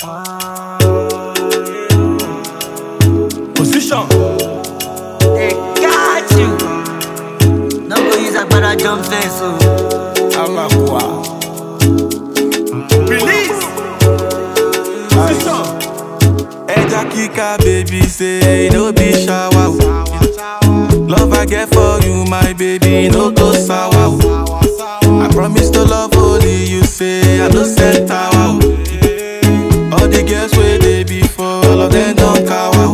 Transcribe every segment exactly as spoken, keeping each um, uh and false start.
Position. They got you. No go use that better jump fence, so I'm a quoi. Release. Position. Eja Kika, baby, say no be shower. Love I get for you, my baby, no go sour. I promise to love only you, say I no set tower. All the girls where they before, all of them don't cower.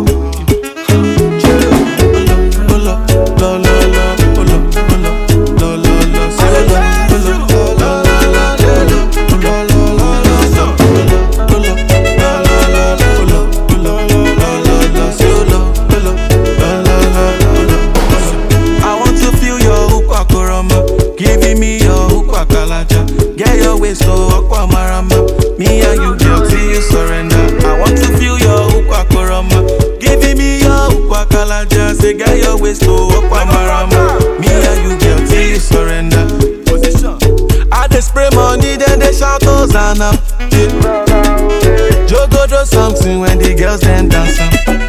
Pull up, lo lo lo, pull up, pull up, lo lo lo, say lo, pull up, lo lo lo, pull up, lo lo lo, pull up, lo lo lo, pull up, pull up, lo lo lo, say lo, pull up, lo lo lo, pull up. I want to feel your ukwa koroma, giving me your ukwa kalaja. Get your waist so ukwa marama, me and you girl till you surrender. I want to feel your ukwa koroma, giving me your ukwa kalaja. Say get your waist so ukwa marama, me and you girl till you surrender. Position. I dey spray money, then they shout Hosanna. Yeah. Jogo do something when the girls then dance.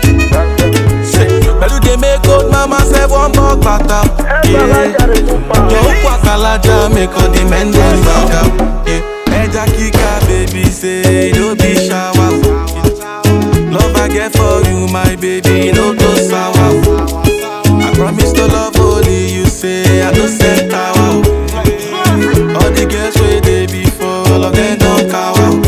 But you dey make old mama say one bug butter. Yeah. Your ukwa kalaja make all the men them back up. Yeah. Eja Kika, baby, say no be shower. Love I get for you, my baby, no go sour. I promise to love only you, say I no set tower. All the girls where they before, all of them don't cower.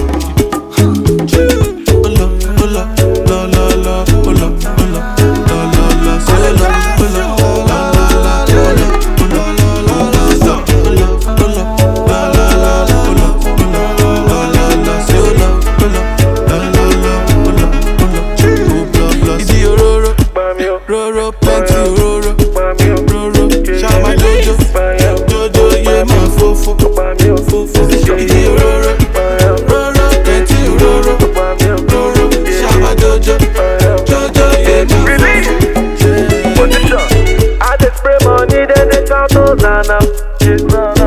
Pull up, pull up, lo lo lo, pull up, pull up, lo lo lo, say lo, pull up, la la la, pull up, pull up, la la la, pull up, pull up, la la la, pull up, pull up, la la la, say lo, pull up, la la la, pull up, pull up, pull up, idi ororo, roro, plenty ororo, roro, shama jojo, jojo ye ma fofo, fofo, idi ororo, roro, plenty ororo, roro, shama jojo, jojo ye ma fofo. Position. I just spray money, then they shout Hosanna.